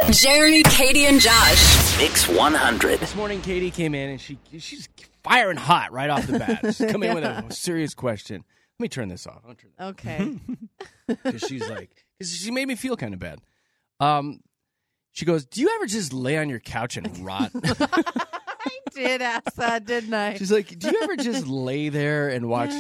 Jeremy, Katie, and Josh. Mix 100. This morning, Katie came in, and she's firing hot right off the bat. She's come in with a serious question. Let me turn this off. Okay. Because she made me feel kind of bad. She goes, do you ever just lay on your couch and rot? I did ask that, didn't I? She's like, do you ever just lay there and watch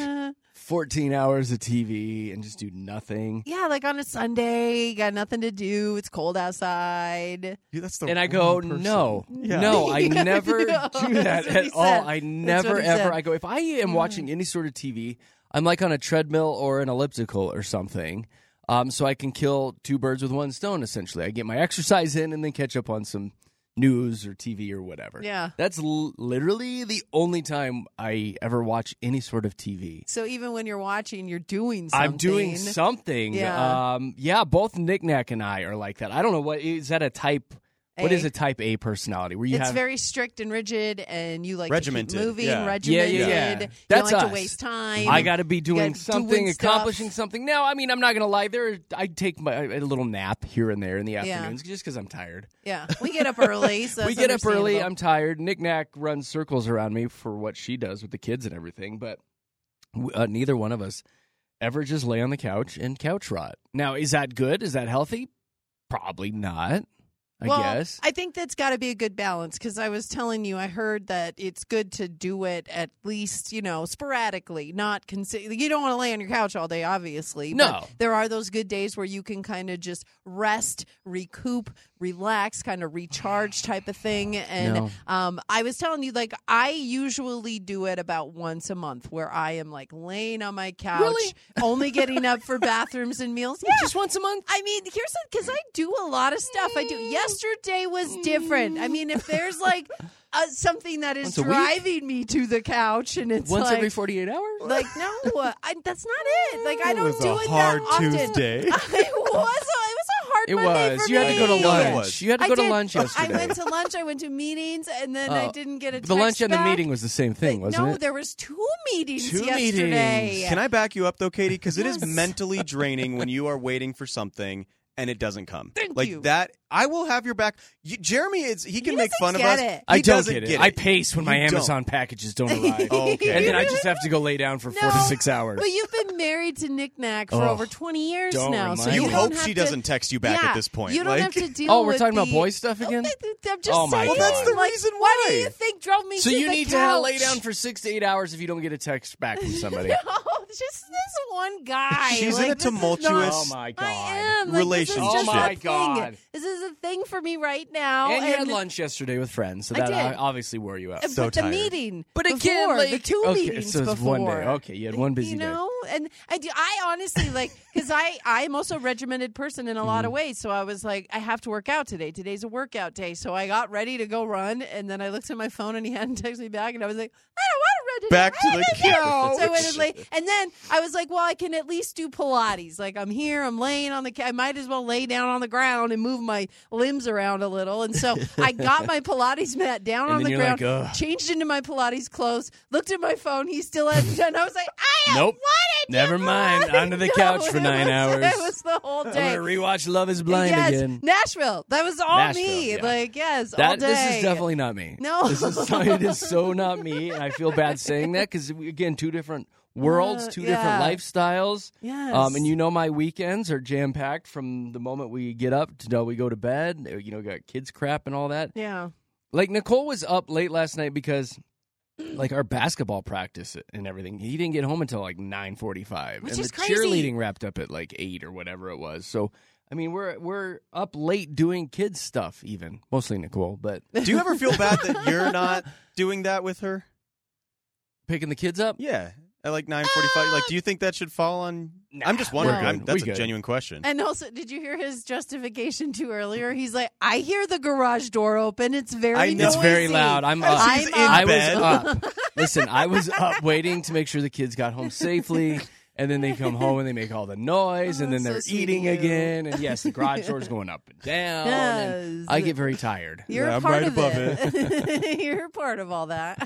14 hours of TV and just do nothing? Yeah, like on a Sunday, you got nothing to do. It's cold outside. Dude, that's the And I go, wrong person. no, Yeah. no, I Yeah, never I do know. that That's what at he all. said. I That's never, what he ever. said. I go, if I am watching any sort of TV, I'm like on a treadmill or an elliptical or something. So I can kill two birds with one stone, essentially. I get my exercise in and then catch up on some news or TV or whatever. Yeah. That's literally the only time I ever watch any sort of TV. So even when you're watching, you're doing something. I'm doing something. Yeah. Both Nick Nack and I are like that. I don't know, what is that a type? What A. is a type A personality? Where you It's have very strict and rigid, and you like Regimented, to keep moving, yeah. regimented. Yeah. You That's don't like us. to waste time. I got to be doing gotta something, doing stuff. accomplishing something. Now, I mean, I'm not going to lie. I take a little nap here and there in the afternoons just because I'm tired. Yeah, we get up early. So We it's get up early. understandable. I'm tired. Nick Nack runs circles around me for what she does with the kids and everything, but neither one of us ever just lay on the couch and couch rot. Now, is that good? Is that healthy? Probably not. I guess. I think that's got to be a good balance because I was telling you, I heard that it's good to do it at least, sporadically, not you don't want to lay on your couch all day, obviously. No. But there are those good days where you can kind of just rest, recoup, relax, kind of recharge type of thing. And I was telling you, like, I usually do it about once a month where I am like laying on my couch, Really? only getting up for bathrooms and meals. Yeah. Just once a month? I mean, here's because I do a lot of stuff. I do. Yesterday was different. I mean, if there's like something that is Once a week? driving me to the couch, and it's Once like, every 48 hours? like no, that's not it. Like I It don't was do a it hard that often. Tuesday. It was a hard It Monday was. for You had to go to me. lunch. It was. You had to I go to did. lunch yesterday. I went to lunch. I went to meetings, and then I didn't get a text The lunch and the back. meeting was the same thing, wasn't No, it? there was two meetings Two yesterday. meetings. Can I back you up, though, Katie? Because it is Yes. mentally draining when you are waiting for something and it doesn't come. Thank like you. that, I will have your back. Jeremy, he can make fun of get us. it. I He don't doesn't get it. get I pace when my You don't. Amazon packages don't arrive. Okay. And then I just have to go lay down for 4 to 6 hours. But you've been married to Nick Nack for Oh, over 20 years don't now. remind So me. You don't hope have she to- doesn't text you back Yeah, at this point. You don't like, have to deal Oh, we're with talking about the- boy stuff again? I'm just Oh, my saying. God. Well, that's the like, reason Why do why. you think drove me So to you the need couch? to lay down for 6 to 8 hours if you don't get a text back from somebody. No, just this one guy. She's like, in a this is not- tumultuous Oh, my God. I am. Like, relationship. This is just Oh, my a thing. God. This is a thing for me right now. And you had lunch yesterday with friends, so I that did. obviously wore you out. So but the tired. meeting, But before, again, like, the two okay, meetings so it's before. one day. Okay, you had one busy day. And I honestly like because I'm also a regimented person in a lot Mm-hmm. of ways. So I was like, I have to work out today. Today's a workout day. So I got ready to go run, and then I looked at my phone, and he hadn't texted me back, and I was like, I don't want to run today. Back to I the don't know. couch. So I went and lay, and then I was like, well, I can at least do Pilates. Like I'm here, I'm laying on the couch. I might as well lay down on the ground and move my limbs around a little. And so I got my Pilates mat down And on then the you're ground, like, ugh. changed into my Pilates clothes, looked at my phone. He still hadn't done. I was like, I don't Nope. want to. Never mind. Onto the couch for 9 hours. It was the whole I'm day. going to rewatch Love is Blind yes, again. Nashville. That was all Nashville, me. yeah. Like, yes, all day. This is definitely not me. No. It is so not me, and I feel bad saying that because, again, two different worlds, two different yeah. lifestyles. Yes. And my weekends are jam-packed from the moment we get up till we go to bed. Got kids crap and all that. Yeah. Like, Nicole was up late last night because, like, our basketball practice and everything, he didn't get home until, like, 9:45. Which and is the crazy. cheerleading wrapped up at, like, 8 or whatever it was. So, I mean, we're up late doing kids stuff even. Mostly Nicole, but Do you ever feel bad that you're not doing that with her? picking the kids up? Yeah. At like 9:45. Like, do you think that should fall on? I'm just wondering. we're good. That's We a good. genuine question. And also, did you hear his justification too earlier? He's like, I hear the garage door open. It's very I know. It's very noisy." loud. I'm up. She's in I bed. was up. Listen, I was up waiting to make sure the kids got home safely. And then they come home and they make all the noise, and then so they're sweet of eating you. again. And yes, the garage door's going up and down. And Yes. I get very tired. You're Yeah, I'm part right of above it. You're part of all that.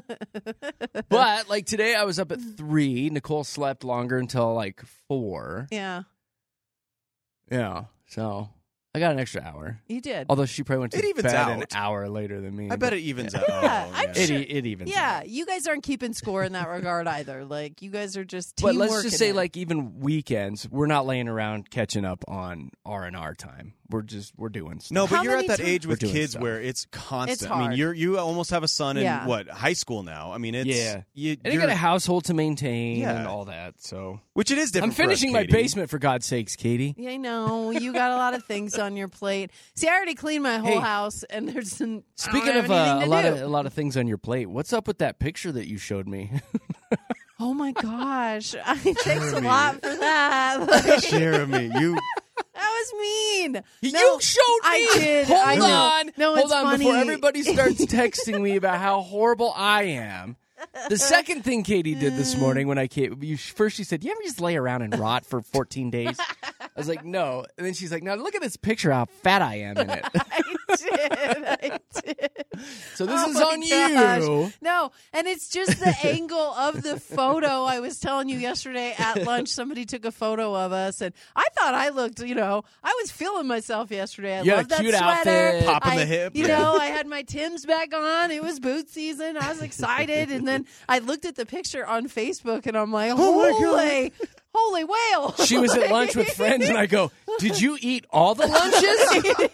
But like today, I was up at 3. Nicole slept longer until like 4. Yeah. Yeah. So I got an extra hour. You did. Although she probably went to It evens bed an out. hour later than me. I bet it evens out. Yeah, Oh, I'm yeah. sure- It evens out. Yeah, you guys aren't keeping score in that regard either. Like, you guys are just But teamwork. let's just say, like, even weekends, we're not laying around catching up on R&R time. We're doing stuff. No, but How you're many at that times- age with We're doing kids stuff. where it's constant. It's I mean, hard. you almost have a son in Yeah. high school now. I mean, it's Yeah. you And you got a household to maintain Yeah. and all that. So which it is different. I'm finishing for us, my Katie. basement, for God's sakes, Katie. Yeah, I know. You got a lot of things on your plate. See, I already cleaned my whole Hey, house, and there's some. Speaking of a lot of things on your plate, what's up with that picture that you showed me? Oh my gosh! Thanks a lot for that. Like, Jeremy, you that was mean. No, You showed me. I did. Hold I know. on. No, Hold it's on funny. before everybody starts texting me about how horrible I am. The second thing Katie did this morning when I came, first she said, "You ever just lay around and rot for 14 days?" I was like, "No." And then she's like, "Now look at this picture, how fat I am in it." I did. So this Oh is my on gosh. you. No, and it's just the angle of the photo. I was telling you yesterday at lunch, somebody took a photo of us, and I thought I looked, I was feeling myself yesterday. I You had love a that cute sweater. outfit. Popping the hip. You Yeah. know, I had my Tim's back on. It was boot season. I was excited. And then I looked at the picture on Facebook, and I'm like, holy whale. She was at lunch with friends, and I go, "Did you eat all the lunches?"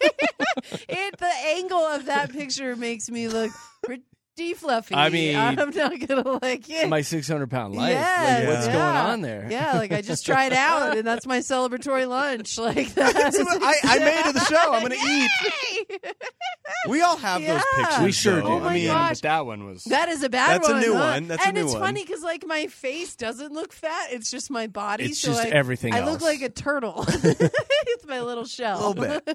The angle of that picture makes me look pretty fluffy. I mean, I'm not gonna like it. My 600-pound life. Yes, Like, what's yeah. going on there? Yeah, like I just tried out, and that's my celebratory lunch. Like that's I made it to the show. I'm going to eat. Yay! We all have those Yeah. pictures. We sure though. do. Oh my I mean, gosh. But that one was. That is a bad That's a one. new huh? one. That's a and new it's one. funny because like my face doesn't look fat; it's just my body. It's so just I, everything I else. look like a turtle. It's my little shell. A little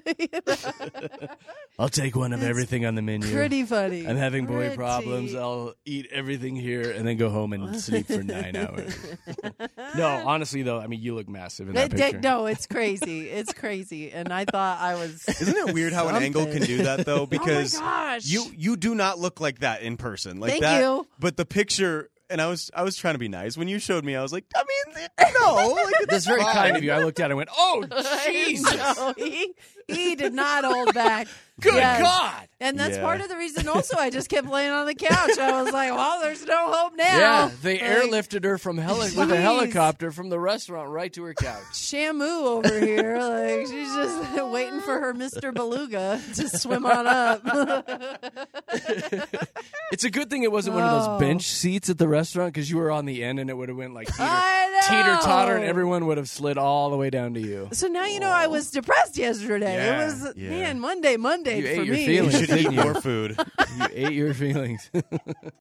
I'll take one of It's everything on the menu. Pretty funny. I'm having boy Pretty. problems. I'll eat everything here and then go home and sleep for 9 hours. No, honestly though, I mean you look massive in that picture. No, it's crazy. It's crazy. And I thought I was. Isn't it weird how an angle can do that though? Because oh my gosh. you do not look like that in person. Like Thank that, you. But the picture, and I was trying to be nice. When you showed me, I was like, I mean, no. Like, it's That's very fine. kind of you. I looked at it and went, "Oh, Jesus. No, he did not hold back. Good Yes. God." And that's Yeah. part of the reason also I just kept laying on the couch. I was like, well, there's no hope now. Yeah, they Like, airlifted her from with a Jeez. helicopter from the restaurant right to her couch. Shamu over here. Like she's just waiting for her Mr. Beluga to swim on up. It's a good thing it wasn't one of Oh. those bench seats at the restaurant because you were on the end and it would have went like I know. teeter-totter and everyone would have slid all the way down to you. So now you know I was depressed yesterday. Yeah, It was yeah. man Monday You for ate your me. feelings. You should eat Didn't you? more food. You ate your feelings.